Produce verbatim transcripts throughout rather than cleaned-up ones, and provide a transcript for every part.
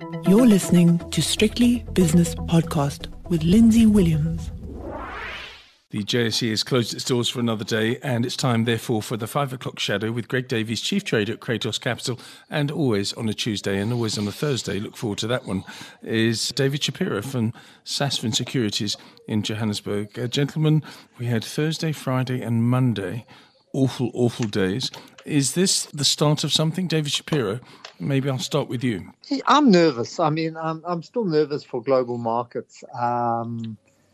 You're listening to Strictly Business Podcast with Lindsay Williams. The J S E has closed its doors for another day, and it's time, therefore, for the five o'clock shadow with Greg Davies, Chief Trader at Kratos Capital, and always on a Tuesday and always on a Thursday, look forward to that one, is David Shapiro from Sasfin Securities in Johannesburg. Uh, gentlemen, we had Thursday, Friday and Monday, awful, awful days. Is this the start of something, David Shapiro? Maybe I'll start with you. I'm nervous. I mean, I'm, I'm still nervous for global markets. Um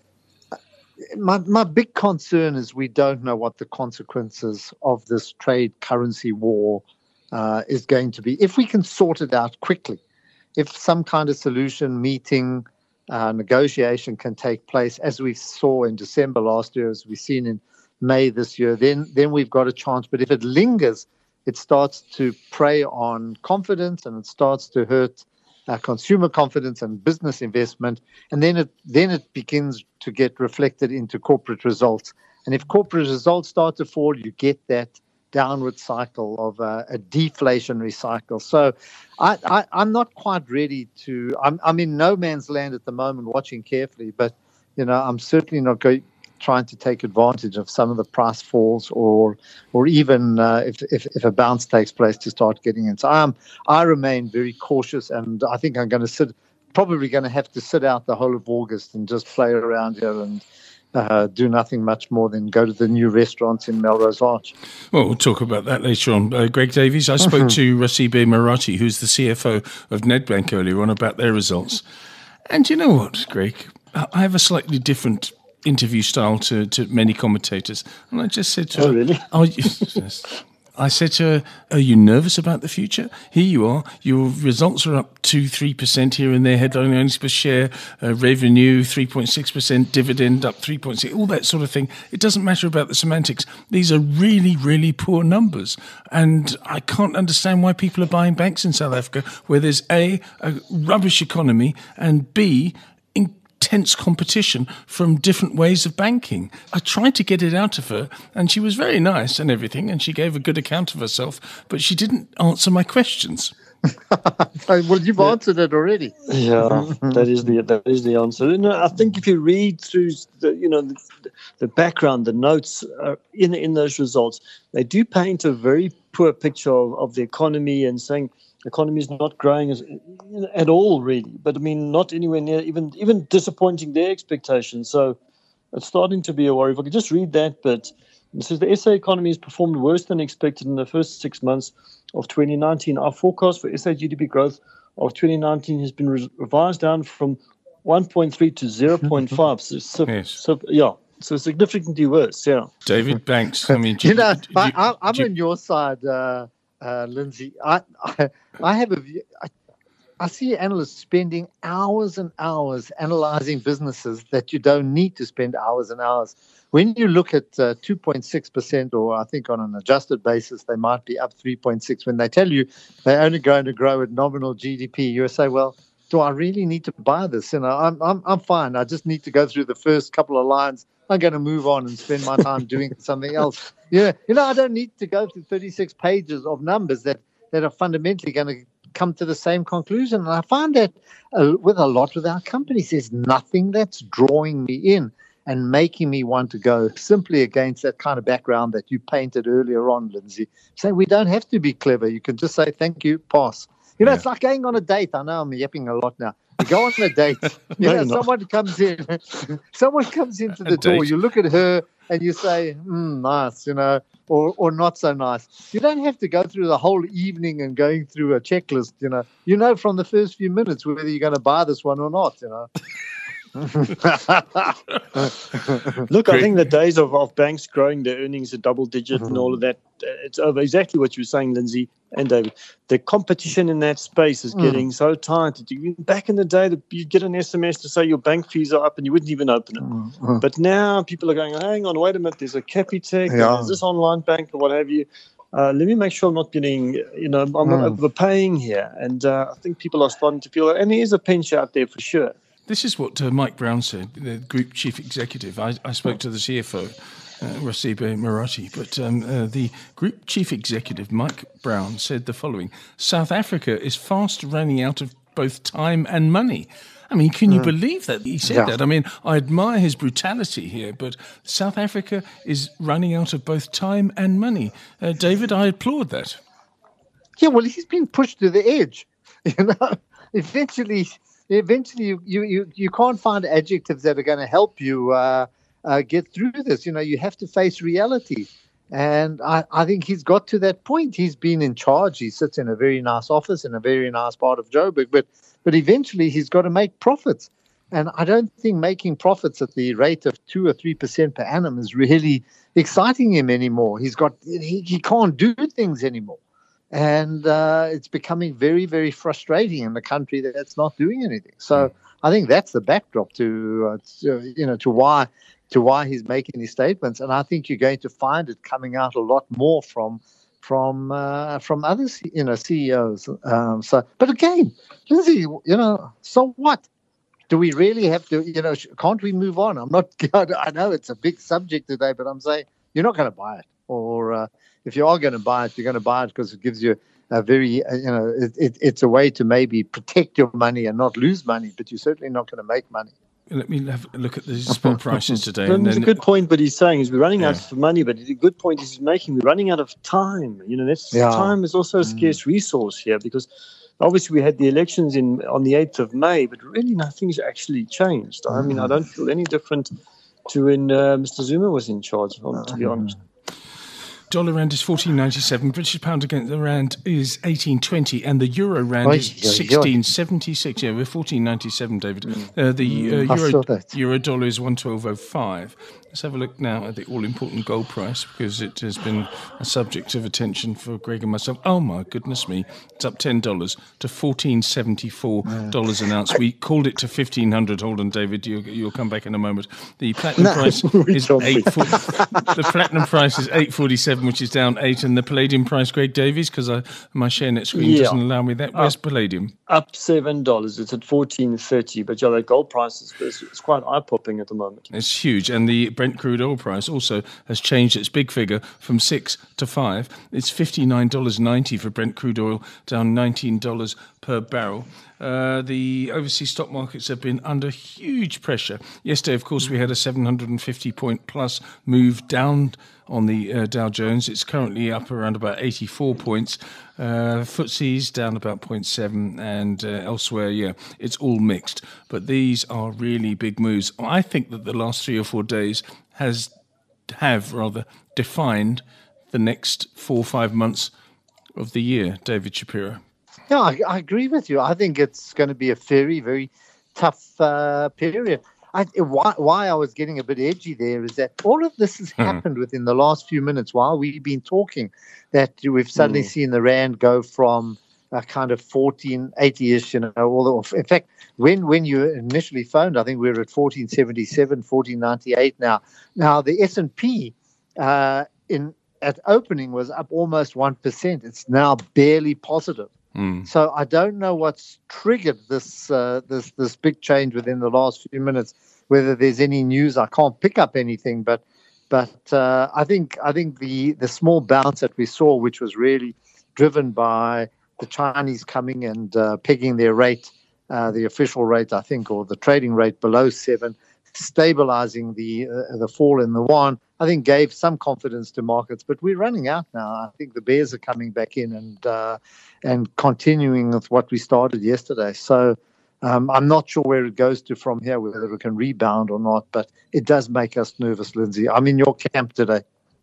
My my big concern is we don't know what the consequences of this trade currency war uh, is going to be. If we can sort it out quickly, if some kind of solution, meeting, uh, negotiation can take place, as we saw in December last year, as we've seen in May this year, then then we've got a chance. But if it lingers, it starts to prey on confidence and it starts to hurt Uh, consumer confidence and business investment, and then it then it begins to get reflected into corporate results. And if corporate results start to fall, you get that downward cycle of uh, a deflationary cycle. So I, I, I'm not quite ready to. I'm, I'm in no man's land at the moment, watching carefully. But you know, I'm certainly not going trying to take advantage of some of the price falls, or or even uh, if, if if a bounce takes place, to start getting in. So I'm I remain very cautious, and I think I'm going to sit probably going to have to sit out the whole of August and just play around here and uh, do nothing much more than go to the new restaurants in Melrose Arch. Well, we'll talk about that later on. Uh, Greg Davies, I spoke to Rasibe Marathi, who's the C F O of Nedbank, earlier on about their results. And you know what, Greg? I have a slightly different interview style to, to many commentators. And I just said to oh, her, really? Are you, I said to her, are you nervous about the future? Here you are. Your results are up two, three percent here and there. Headline earnings per share, uh, revenue, three point six percent, dividend up three point six, all that sort of thing. It doesn't matter about the semantics. These are really, really poor numbers. And I can't understand why people are buying banks in South Africa, where there's A, a rubbish economy, and B, intense competition from different ways of banking. I tried to get it out of her, and she was very nice and everything, and she gave a good account of herself, but she didn't answer my questions. Well, you've yeah. answered it already. Yeah, that is the that is the answer. You know, I think if you read through the you know the, the background, the notes uh, in in those results, they do paint a very poor picture of, of the economy, and saying the economy is not growing as, at all, really. But I mean, not anywhere near, even even disappointing their expectations. So it's starting to be a worry. If I could just read that bit. It says the S A economy has performed worse than expected in the first six months of twenty nineteen. Our forecast for S A G D P growth of twenty nineteen has been re- revised down from one point three to zero point five. So, so, yes. so, yeah, so significantly worse, yeah. David Banks, I mean... you, you know, do, I, do, I, I'm do, on your side, uh, uh, Lindsay. I, I, I have a view... I, I see analysts spending hours and hours analyzing businesses that you don't need to spend hours and hours. When you look at uh, two point six percent, or I think on an adjusted basis, they might be up three point six. When they tell you they're only going to grow at nominal G D P, you say, well, do I really need to buy this? You know, I'm, I'm, I'm fine. I just need to go through the first couple of lines. I'm going to move on and spend my time doing something else. Yeah, you know, I don't need to go through thirty-six pages of numbers that, that are fundamentally going to come to the same conclusion. And I find that uh, with a lot of our companies, there's nothing that's drawing me in and making me want to go, simply against that kind of background that you painted earlier on, Lindsay. Say we don't have to be clever. You can just say, thank you, pass. You know, yeah. It's like going on a date. I know I'm yapping a lot now. You go on a date, you no, know, someone not. comes in, someone comes into the door, you look at her and you say, mm, nice, you know, or or not so nice. You don't have to go through the whole evening and going through a checklist, you know. You know from the first few minutes whether you're going to buy this one or not, you know. Look, I think the days of, of banks growing their earnings a double digit mm-hmm. and all of that, it's over. Exactly what you were saying, Lindsay and David. The competition in that space is getting mm. so tight. Back in the day, you'd get an S M S to say your bank fees are up and you wouldn't even open it. Mm-hmm. But now people are going, hang on, wait a minute, there's a Capitec, yeah. there's this online bank or what have you. Uh, let me make sure I'm not getting, you know, I'm mm. not overpaying here. And uh, I think people are starting to feel that. And there is a pinch out there for sure. This is what uh, Mike Brown said, the Group Chief Executive. I, I spoke to the C F O, uh, Rasibe Marathi, but um, uh, the Group Chief Executive, Mike Brown, said the following. South Africa is fast running out of both time and money. I mean, can you mm. believe that he said yeah. that? I mean, I admire his brutality here, but South Africa is running out of both time and money. Uh, David, I applaud that. Yeah, well, he's been pushed to the edge. You know, eventually, eventually, you you you, you can't find adjectives that are going to help you uh, uh, get through this. You know, you have to face reality. And I, I think he's got to that point. He's been in charge. He sits in a very nice office in a very nice part of Joburg, but but eventually he's got to make profits. And I don't think making profits at the rate of two or three percent per annum is really exciting him anymore. He's got he, he can't do things anymore, and uh, it's becoming very very frustrating in the country that's not doing anything. So I think that's the backdrop to, uh, to you know to why. to why he's making these statements, and I think you're going to find it coming out a lot more from from uh, from other you know C E Os. Um, so, but again, Lindsay, you know, so what? Do we really have to? You know, can't we move on? I'm not. I know it's a big subject today, but I'm saying you're not going to buy it, or uh, if you are going to buy it, you're going to buy it because it gives you a very uh, you know it, it, it's a way to maybe protect your money and not lose money, but you're certainly not going to make money. Let me have a look at the spot prices today. And then, a good point, but he's saying is we're running yeah. out of money, but the good point is he's making, we're running out of time. You know, that's, yeah. time is also a scarce mm. resource here because obviously we had the elections in on the eighth of May, but really nothing's actually changed. I mean, I don't feel any different to when uh, Mister Zuma was in charge, to be honest. Dollar rand is fourteen ninety-seven. British pound against the rand is eighteen twenty, and the euro rand is sixteen seventy-six. Yeah, we're fourteen ninety-seven, David. Uh, the uh, euro euro dollar is one twelve oh five. Let's have a look now at the all-important gold price because it has been a subject of attention for Greg and myself. Oh my goodness me! It's up ten dollars to fourteen seventy-four dollars an ounce. We called it to fifteen hundred. Hold on, David. You'll, you'll come back in a moment. The platinum no, price is eight. The platinum price is eight forty-seven, which is down eight, and the palladium price, Greg Davies, because my ShareNet screen yeah. doesn't allow me that. Where's up, palladium? Up seven dollars. It's at fourteen thirty. But yeah, the gold price is it's quite eye-popping at the moment. It's huge, and the Brent crude oil price also has changed its big figure from six to five. It's fifty-nine dollars ninety for Brent crude oil, down nineteen dollars per barrel. Uh, the overseas stock markets have been under huge pressure. Yesterday, of course, we had a seven hundred fifty point plus move down on the uh, Dow Jones. It's currently up around about eighty-four points. Uh, F T S E's down about zero point seven, and uh, elsewhere, yeah, it's all mixed. But these are really big moves. I think that the last three or four days has have rather defined the next four or five months of the year, David Shapiro. Yeah, I, I agree with you. I think it's going to be a very, very tough uh, period. I, why, why I was getting a bit edgy there is that all of this has mm. happened within the last few minutes while we've been talking, that we've suddenly mm. seen the rand go from a kind of fourteen eighty-ish, you know, all the, in fact, when, when you initially phoned, I think we were at fourteen seventy-seven, fourteen ninety-eight now. Now, the S and P uh, in at opening was up almost one percent. It's now barely positive. Mm. So I don't know what's triggered this uh, this this big change within the last few minutes. Whether there's any news, I can't pick up anything. But but uh, I think I think the the small bounce that we saw, which was really driven by the Chinese coming and uh, pegging their rate, uh, the official rate, I think, or the trading rate below seven, stabilizing the uh, the fall in the yuan, I think gave some confidence to markets. But we're running out now. I think the bears are coming back in and uh, and continuing with what we started yesterday. So um, I'm not sure where it goes to from here, whether it can rebound or not. But it does make us nervous, Lindsay. I'm in your camp today.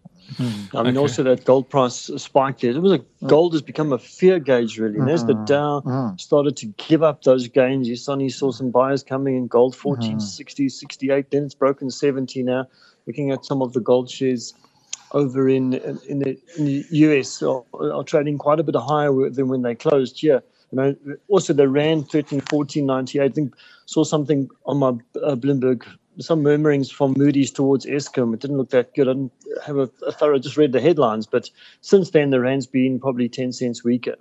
Hmm. I mean, okay. Also that gold price spike there. It was a gold has become a fear gauge, really. And as the Dow mm. started to give up those gains, you suddenly saw some buyers coming in gold fourteen sixty, sixty-eight. Then it's broken seventy now. Looking at some of the gold shares over in in the, in the U S are, are trading quite a bit higher than when they closed here. You know, also the rand thirteen, fourteen ninety-eight. I think saw something on my uh, Bloomberg. Some murmurings from Moody's towards Eskom. It didn't look that good. I didn't have a, a thorough, just read the headlines. But since then, the rand's been probably ten cents weaker.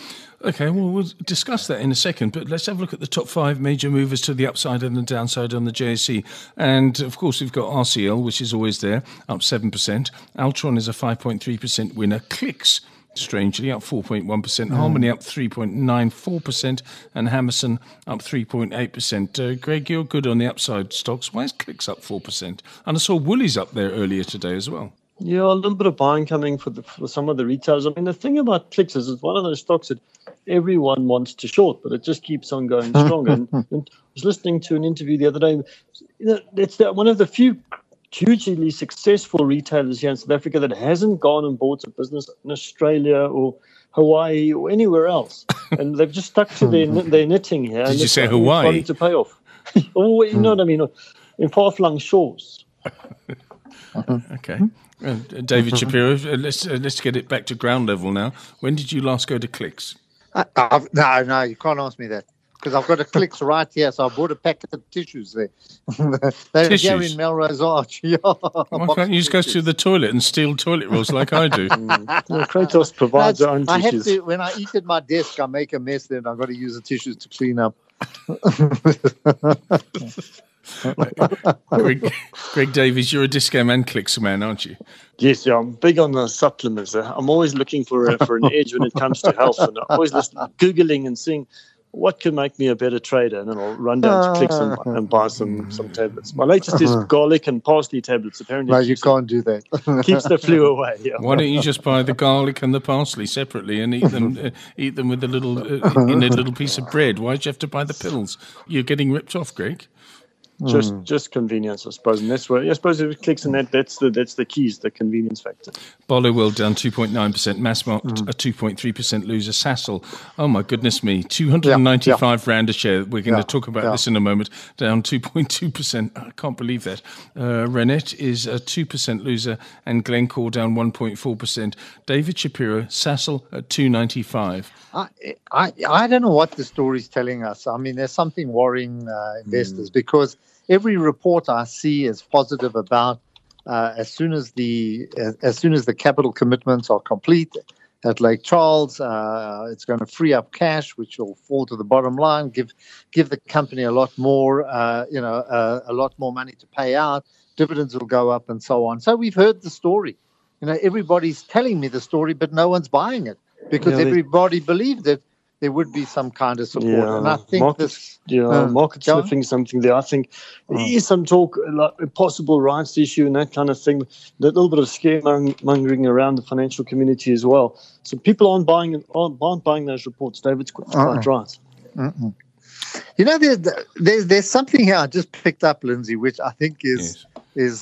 Okay, well, we'll discuss that in a second. But let's have a look at the top five major movers to the upside and the downside on the J S E. And, of course, we've got R C L, which is always there, up seven percent. Altron is a five point three percent winner. Clicks, strangely, up four point one percent. Mm. Harmony up three point nine four percent. And Hammerson up three point eight percent. Uh, Greg, you're good on the upside stocks. Why is Clicks up four percent? And I saw Woolies up there earlier today as well. Yeah, a little bit of buying coming for, the, for some of the retailers. I mean, the thing about Clicks is it's one of those stocks that everyone wants to short, but it just keeps on going stronger. and, and I was listening to an interview the other day. You know, it's the, one of the few hugely successful retailers here in South Africa that hasn't gone and bought a business in Australia or Hawaii or anywhere else. And they've just stuck to their, their knitting here. Did and you say Hawaii? To pay off. Oh, you know what I mean? In far-flung shores. Okay. Uh, David Shapiro, uh, let's uh, let's get it back to ground level now. When did you last go to Clicks? Uh, I've, no, no, you can't ask me that because I've got a Clicks right here. So I bought a packet of tissues there. They're Tissues? here in Melrose Arch. Yeah. Why can't you just go to the toilet and steal toilet rolls like I do? Well, Kratos provides their own I have tissues. to, when I eat at my desk, I make a mess. Then I've got to use the tissues to clean up. Greg, Greg Davies, you're a Discam and Clicks man, aren't you? Yes, yeah, I'm big on the supplements. I'm always looking for a, for an edge when it comes to health, and I'm always listening, Googling and seeing what can make me a better trader, and then I'll run down to Clicks and, and buy some, some tablets. My latest is garlic and parsley tablets. Apparently, No, you can't do that. keeps the flu away. Yeah. Why don't you just buy the garlic and the parsley separately and eat them uh, eat them with a little uh, in a little piece of bread? Why do you have to buy the pills? You're getting ripped off, Greg. Just, just convenience, I suppose, and that's where I suppose if it clicks in that, that's the that's the keys, the convenience factor. Bolo World down two point nine percent, Massmart mm. a two point three percent loser. Sasol, oh my goodness me, two hundred ninety-five yeah, yeah. rand a share. We're going yeah, to talk about yeah. this in a moment. Down two point two percent. I can't believe that. Uh, Renette is a two percent loser, and Glencore down one point four percent. David Shapiro, Sasol at two ninety-five. I, I I don't know what the story's telling us. I mean, there's something worrying uh, investors mm. because every report I see is positive about uh, as soon as the as, as soon as the capital commitments are complete at Lake Charles, uh, it's going to free up cash, which will fall to the bottom line, give give the company a lot more, uh, you know, uh, a lot more money to pay out. Dividends will go up, and so on. So we've heard the story. You know, everybody's telling me the story, but no one's buying it because yeah, everybody believed that there would be some kind of support. Yeah, and I think market, this... Yeah, uh, market sniffing something there. I think there is some talk, like a possible rights issue and that kind of thing. A little bit of scaremongering around the financial community as well. So people aren't buying aren't, aren't buying those reports. David's quite, uh-uh. quite right. Uh-uh. You know, there's, there's there's something here I just picked up, Lindsay, which I think is yes. is,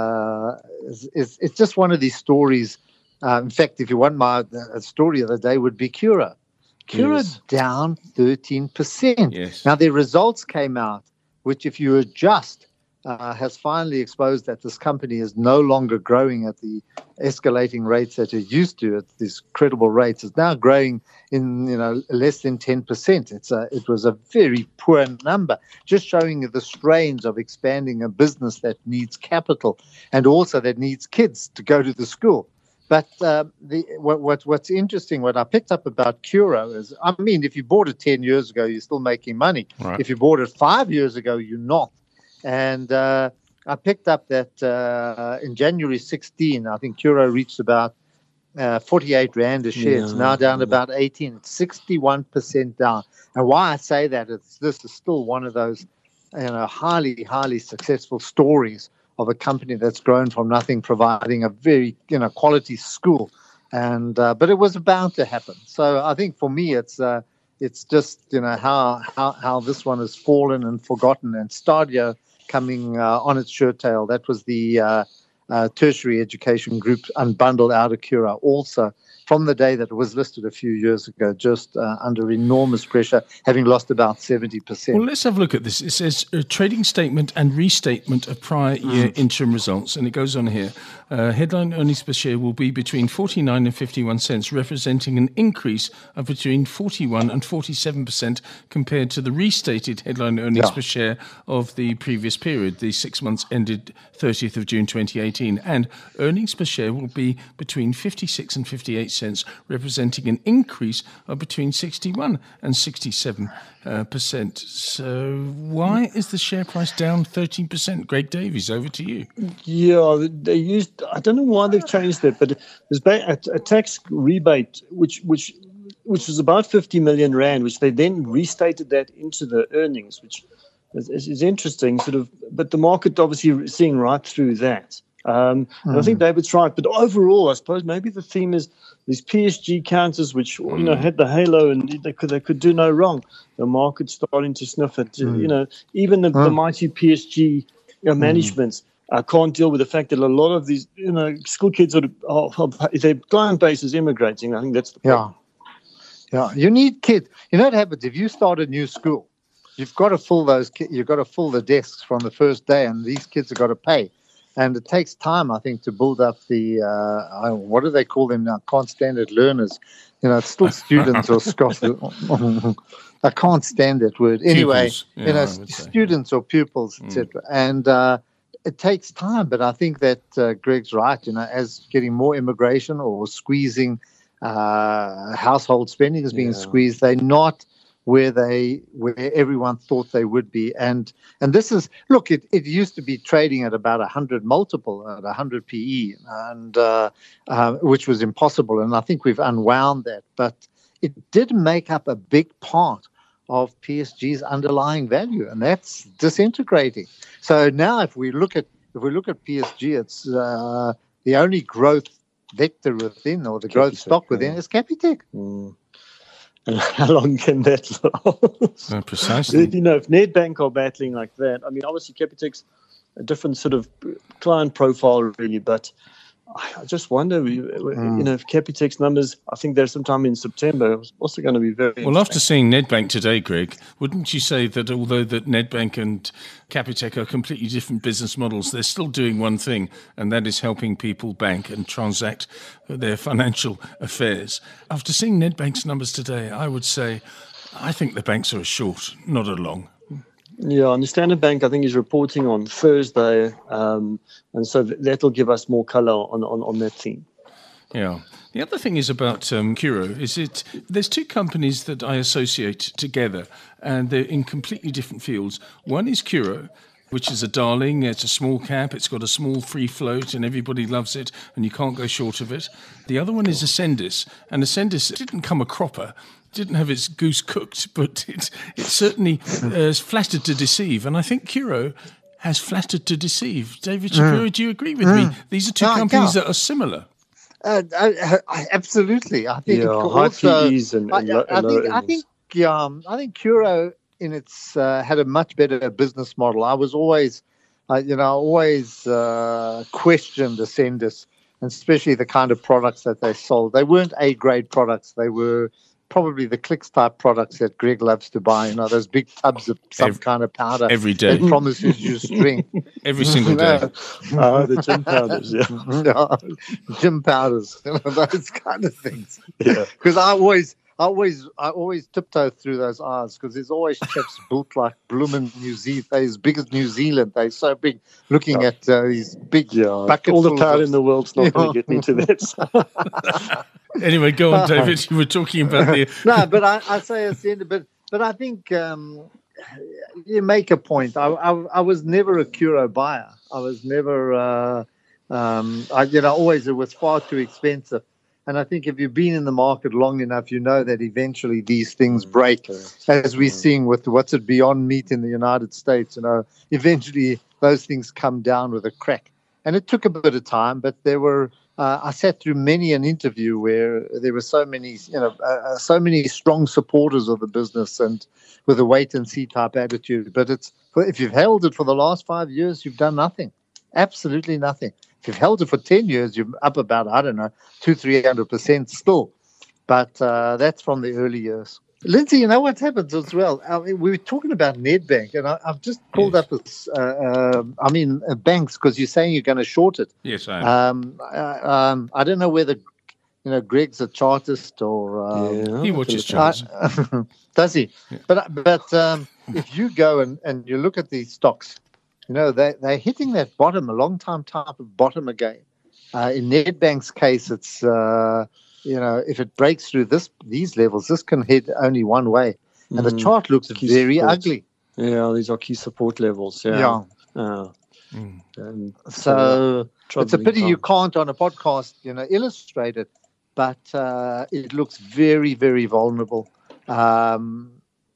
uh, is, is it's just one of these stories. Uh, in fact, if you want my uh, story of the day, would be Cura. Cura yes. down thirteen percent. Yes. Now, their results came out, which if you adjust, uh, has finally exposed that this company is no longer growing at the escalating rates that it used to at these credible rates. It's now growing in, you know, less than ten percent. It's a, it was a very poor number, just showing the strains of expanding a business that needs capital and also that needs kids to go to the school. But uh, the what, what what's interesting, what I picked up about Cura is, I mean, if you bought it ten years ago, you're still making money. Right. If you bought it five years ago, you're not. And uh, I picked up that uh, in January sixteen, I think Cura reached about uh, forty-eight rand a share. Yeah. It's now down to about eighteen. It's sixty-one percent down. And why I say that is this is still one of those, you know, highly, highly successful stories of a company that's grown from nothing, providing a very, you know, quality school, and uh, but it was bound to happen. So I think for me, it's uh, it's just, you know, how how how this one has fallen and forgotten, and Stadio coming uh, on its shirt tail. That was the uh, uh, tertiary education group unbundled out of Cura also from the day that it was listed a few years ago, just uh, under enormous pressure, having lost about seventy percent. Well, let's have a look at this. It says a trading statement and restatement of prior year mm. interim results, and it goes on here. Uh, headline earnings per share will be between forty-nine and fifty-one cents, representing an increase of between forty-one and forty-seven percent compared to the restated headline earnings yeah. per share of the previous period, the six months ended thirtieth of June twenty eighteen. And earnings per share will be between fifty-six and fifty-eight cents, representing an increase of between sixty-one and sixty-seven uh, percent. So why is the share price down thirteen percent? Greg Davies, over to you. Yeah, they used, I don't know why they've changed it, but there's a, a tax rebate, which, which, which was about fifty million rand, which they then restated that into the earnings, which is, is, is interesting, sort of, but the market obviously seeing right through that. Um, and I think David's right, but overall, I suppose maybe the theme is these P S G counters, which you know had the halo and they could they could do no wrong. The market's starting to sniff it. Mm. You know, even the, mm. the mighty P S G you know, managements mm. uh, can't deal with the fact that a lot of these you know school kids are, are, are their client base is immigrating. I think that's the problem. Yeah, yeah. You need kids. You know what happens if you start a new school? You've got to fill those. You've got to fill the desks from the first day, and these kids have got to pay. And it takes time, I think, to build up the, uh, what do they call them now? Can't stand it learners. You know, it's still students or scholars. I can't stand that word. Anyway, yeah, you know, students or pupils, et cetera. Mm. And uh, it takes time, but I think that uh, Greg's right. You know, as getting more immigration or squeezing uh, household spending is being yeah. squeezed, they're not where they where everyone thought they would be. And and this is, look, it, it used to be trading at about one hundred multiple, at one hundred P E, and uh, uh, which was impossible. And I think we've unwound that. But it did make up a big part of P S G's underlying value, and that's disintegrating. So now if we look at if we look at P S G, it's uh, the only growth vector within, or the Capitec, growth stock within, yeah. is Capitec. Mm. And how long can that last? No, precisely. You know, if Nedbank are battling like that, I mean, obviously Capitec's a different sort of client profile, really, but I just wonder, mm. you know, if Capitec's numbers, I think they're sometime in September, also going to be very Well, after seeing Nedbank today, Greg, wouldn't you say that although that Nedbank and Capitec are completely different business models, they're still doing one thing, and that is helping people bank and transact their financial affairs? After seeing Nedbank's numbers today, I would say I think the banks are a short, not a long. Yeah, and the Standard Bank, I think, is reporting on Thursday, um, and so th- that'll give us more colour on, on, on that theme. Yeah. The other thing is about um, Curro is it. There's two companies that I associate together, and they're in completely different fields. One is Curro, which is a darling. It's a small cap. It's got a small free float, and everybody loves it, and you can't go short of it. The other one is Ascendis, and Ascendis didn't come a cropper. Didn't have its goose cooked, but it, it certainly uh, flattered to deceive. And I think Curro has flattered to deceive. David Shapiro, mm. do you agree with mm. me? These are two no, companies that are similar. Uh, I, I, absolutely. I think yeah, also, P Es and, and I, I, I think I think um, I think Curro in its uh, had a much better business model. I was always, uh, you know, always uh, questioned Ascendis, and especially the kind of products that they sold. They weren't A grade products. They were probably the Clicks type products that Greg loves to buy, you know, those big tubs of some every, kind of powder every day that promises you strength. Every single day. Oh, the gym powders, yeah. No, gym powders, you know, those kind of things. Yeah. Because I always, I always, I always tiptoe through those aisles because there's always chaps built like blooming New Zealand. They're as big as New Zealand. They're so big. Looking yeah. at uh, these big yeah. buckets. All the powder in the world's not going to get me to that. Anyway, go on, David. You were talking about the no, but I, I say Ascendis, but but I think um, you make a point. I, I I was never a Curro buyer. I was never, uh, um, I, you know, always it was far too expensive. And I think if you've been in the market long enough, you know that eventually these things break, as we're seeing with what's it Beyond Meat in the United States. You know, eventually those things come down with a crack. And it took a bit of time, but there were. Uh, I sat through many an interview where there were so many, you know, uh, so many strong supporters of the business and with a wait and see type attitude. But it's if you've held it for the last five years, you've done nothing, absolutely nothing. If you've held it for ten years, you're up about I don't know two, three hundred percent still. But uh, that's from the early years. Lindsay, you know what happens as well? I mean, we were talking about Nedbank, and I, I've just pulled yes. up, a, uh, uh, I mean, uh, banks, because you're saying you're going to short it. Yes, I am. Um, uh, um, I don't know whether, you know, Greg's a chartist or... Um, yeah, he watches charts. Uh, does he? Yeah. But but um, if you go and, and you look at these stocks, you know, they, they're hitting that bottom, a long time type of bottom again. Uh, in Nedbank's case, it's... Uh, you know, if it breaks through this these levels, this can head only one way. And Mm. the chart looks Key very support. ugly. Yeah, these are key support levels. Yeah. Yeah. Uh, Mm. and So it's a troubling pity you time. can't on a podcast, you know, illustrate it, but uh, it looks very, very vulnerable. Um,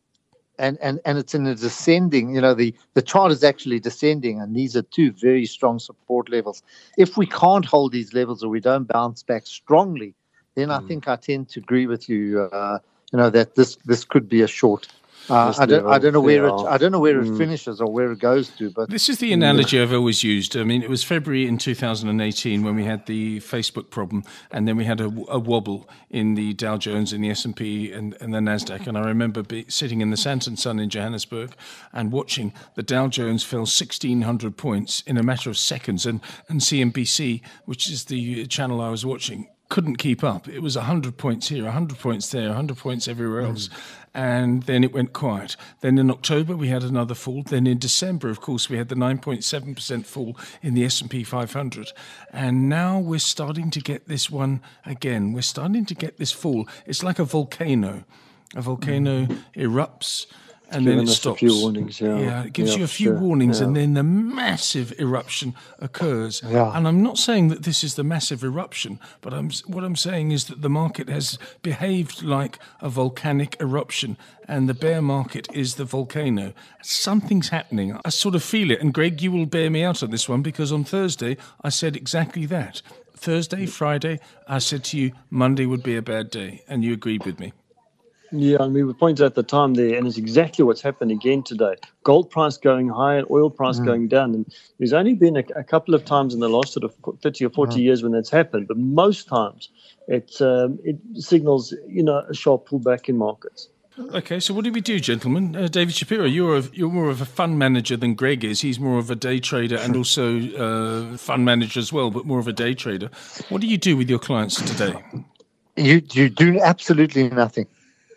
and, and, and it's in a descending, you know, the, the chart is actually descending, and these are two very strong support levels. If we can't hold these levels or we don't bounce back strongly, then I think I tend to agree with you, uh, you know, that this, this could be a short. Uh, This I don't. I don't know where level, it. yeah. I don't know where it Mm. finishes or where it goes to. But This is the analogy I've always used. I mean, it was February in two thousand eighteen when we had the Facebook problem, and then we had a, a wobble in the Dow Jones and the S and P and, and the Nasdaq. And I remember be, sitting in the Santon Sun in Johannesburg and watching the Dow Jones fell sixteen hundred points in a matter of seconds, and and C N B C, which is the channel I was watching, couldn't keep up. It was one hundred points here, one hundred points there, one hundred points everywhere else. Mm. And then it went quiet. Then in October, we had another fall. Then in December, of course, we had the nine point seven percent fall in the S and P five hundred. And now we're starting to get this one again. We're starting to get this fall. It's like a volcano. A volcano mm. erupts, and then it stops. A few warnings, yeah. yeah, it gives yeah, you a few sure. warnings, yeah. and then the massive eruption occurs. Yeah. And I'm not saying that this is the massive eruption, but I'm what I'm saying is that the market has behaved like a volcanic eruption, and the bear market is the volcano. Something's happening. I sort of feel it. And Greg, you will bear me out on this one, because on Thursday I said exactly that. Thursday, Friday, I said to you Monday would be a bad day, and you agreed with me. Yeah, and we were pointed at the time there, and it's exactly what's happened again today. Gold price going higher, oil price mm. going down. And there's only been a, a couple of times in the last sort of thirty or forty mm. years when that's happened, but most times it, um, it signals, you know, a sharp pullback in markets. Okay, so what do we do, gentlemen? Uh, David Shapiro, you're a, you're more of a fund manager than Greg is. He's more of a day trader and also uh, fund manager as well, but more of a day trader. What do you do with your clients today? You you do absolutely nothing.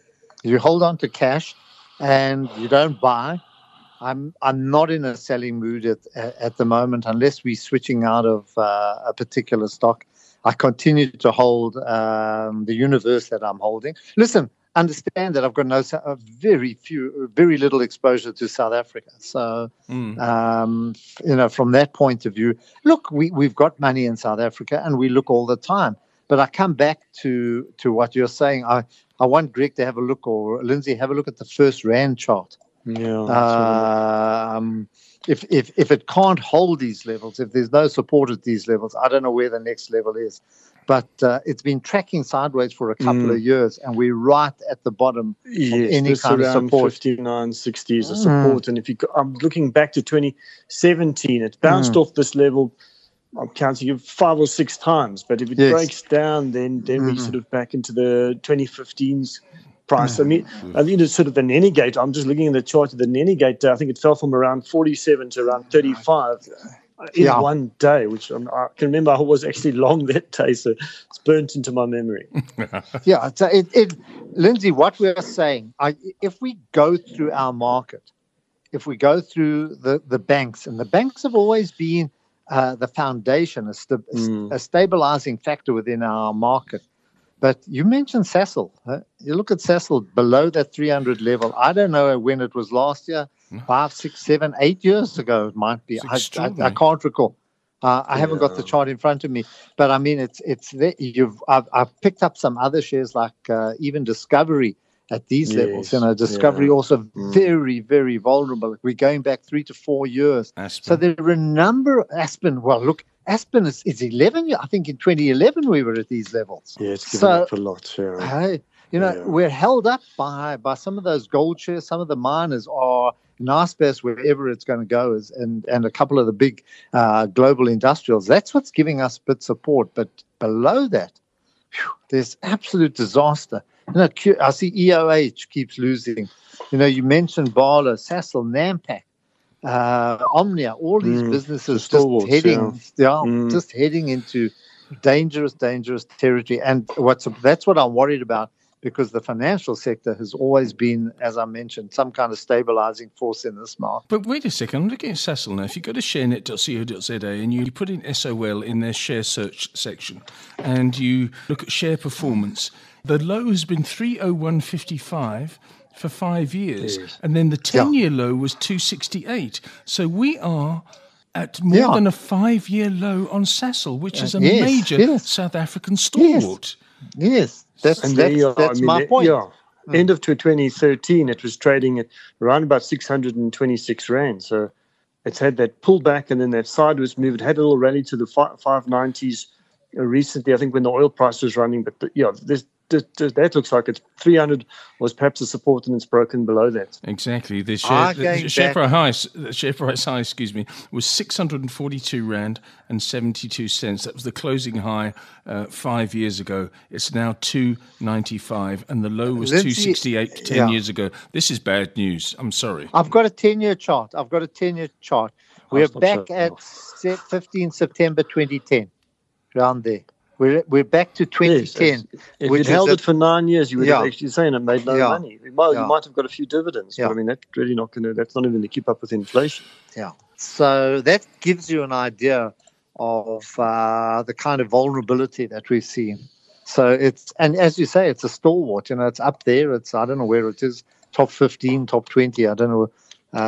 You hold on to cash, and you don't buy. I'm I'm not in a selling mood at at the moment, unless we're switching out of uh, a particular stock. I continue to hold um, the universe that I'm holding. Listen, understand that I've got no a very few, very little exposure to South Africa. So, mm. um, you know, from that point of view, look, we we've got money in South Africa, and we look all the time. But I come back to to what you're saying. I. I want Greg to have a look, or Lindsay, have a look at the first Rand chart. Yeah. Um, if if if it can't hold these levels, if there's no support at these levels, I don't know where the next level is. But uh, it's been tracking sideways for a couple mm. of years, and we're right at the bottom yes, of any kind of support. fifty-nine sixty is a support, mm. and if you, I'm looking back to twenty seventeen, it bounced mm. off this level. I'm counting it five or six times, but if it yes. breaks down, then then mm-hmm. we sort of back into the twenty fifteen's price. Mm-hmm. I mean, I mean, it's sort of the Nenegate. I'm just looking at the chart of the Nenegate. I think it fell from around forty-seven to around thirty-five in yeah. one day, which I'm, I can remember I was actually long that day, so it's burnt into my memory. yeah, so it, it, Lindsay, what we're saying, I, if we go through our market, if we go through the, the banks, and the banks have always been Uh, the foundation, a, sta- mm. a stabilizing factor within our market. But you mentioned Sasol. Huh? You look at Sasol below that three hundred level. I don't know when it was last year, five, six, seven, eight years ago. It might be. I, I, I can't recall. Uh, I yeah. haven't got the chart in front of me. But I mean, it's it's there. You've I've, I've picked up some other shares like uh, even Discovery at these yes. levels. You know, Discovery yeah. also mm. very, very vulnerable. We're going back three to four years. Aspen. So there are a number of Aspen. Well, look, Aspen is, is eleven. I think in twenty eleven we were at these levels. Yeah, it's given so, up a lot. Yeah. Hey, you know, yeah. we're held up by by some of those gold shares. Some of the miners are Naspers, wherever it's going to go, is and and a couple of the big uh, global industrials. That's what's giving us a bit support. But below that, whew, there's absolute disaster. You know, I see E O H keeps losing. You know, you mentioned Barlow, Sasol, Nampak, uh, Omnia, all these mm, businesses just heading, yeah, yeah mm. just heading into dangerous, dangerous territory. And what's that's what I'm worried about. because the financial sector has always been, as I mentioned, some kind of stabilizing force in this market. But wait a second, I'm looking at Sasol now. If you go to sharenet dot co dot za and you put in S O L in their share search section and you look at share performance, the low has been three oh one fifty-five for five years, yes. and then the ten-year yeah. low was two sixty-eight. So we are at more yeah. than a five-year low on Sasol, which is a yes, major yes. South African stalwart. Yes, yes. That's, and that's, the, uh, that's I mean, my the, point. Yeah. Mm. End of twenty thirteen, it was trading at around about six hundred twenty-six rand. So it's had that pullback and then that sideways move. It had a little rally to the five nineties recently, I think, when the oil price was running. But the, yeah, this, this, this, that looks like it's three hundred was perhaps a support and it's broken below that. Exactly. The share, the share price high, the share price high, excuse me, was six hundred forty-two rand and seventy-two cents. That was the closing high uh, five years ago. It's now two ninety-five, and the low was two sixty-eight ten yeah. years ago. This is bad news. I'm sorry. I've got a ten-year chart. I've got a ten-year chart. We're back sure. at fifteenth September twenty ten, around there. We're we're back to twenty ten. Yes, if you'd held a, it for nine years, you would yeah. have actually saying it made no yeah. money. You might, yeah. you might have got a few dividends, yeah. but I mean that's really not going to. That's not even going to keep up with inflation. Yeah. So that gives you an idea of uh, the kind of vulnerability that we've seen. So it's and as you say, it's a stalwart. You know, it's up there. It's I don't know where it is. Top fifteen, top twenty. I don't know.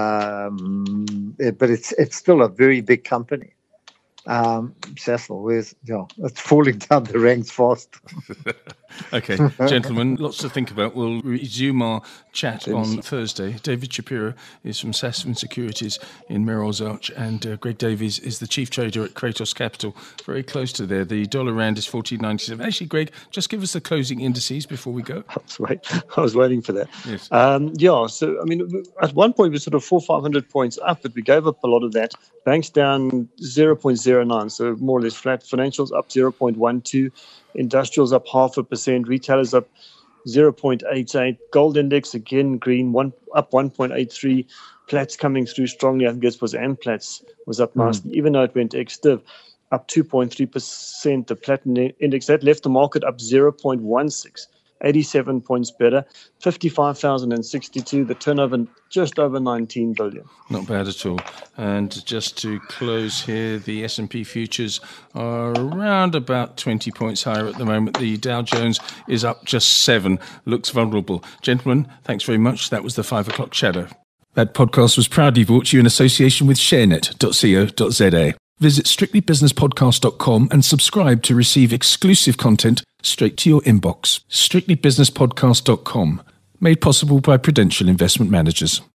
Um, it, but it's it's still a very big company. Um, Sasol, where's, yeah, it's falling down the ranks fast. Okay, gentlemen, lots to think about. We'll resume our chat on Thursday. David Shapiro is from Sasfin Securities in Merrill's Arch, and uh, Greg Davies is the chief trader at Kratos Capital, very close to there. The dollar rand is fourteen ninety-seven. Actually, Greg, just give us the closing indices before we go. I was, wait, I was waiting for that. Yes. Um, yeah, so, I mean, at one point, we were sort of four, five hundred points up, but we gave up a lot of that. Banks down zero point zero nine, so more or less flat. Financials up zero point one two. Industrials up half a percent, retailers up zero point eight eight, gold index again green, one up one point eight three, Platts coming through strongly. I think this was Amplats was up nicely, mm. even though it went ex-div, up two point three percent. The platinum index that left the market up zero point one six, eighty-seven points better, fifty-five thousand sixty-two, the turnover just over nineteen billion. Not bad at all. And just to close here, the S and P futures are around about twenty points higher at the moment. The Dow Jones is up just seven, looks vulnerable. Gentlemen, thanks very much. That was the five o'clock shadow. That podcast was proudly brought to you in association with sharenet dot co dot za. Visit strictly business podcast dot com and subscribe to receive exclusive content straight to your inbox. strictly business podcast dot com, made possible by Prudential Investment Managers.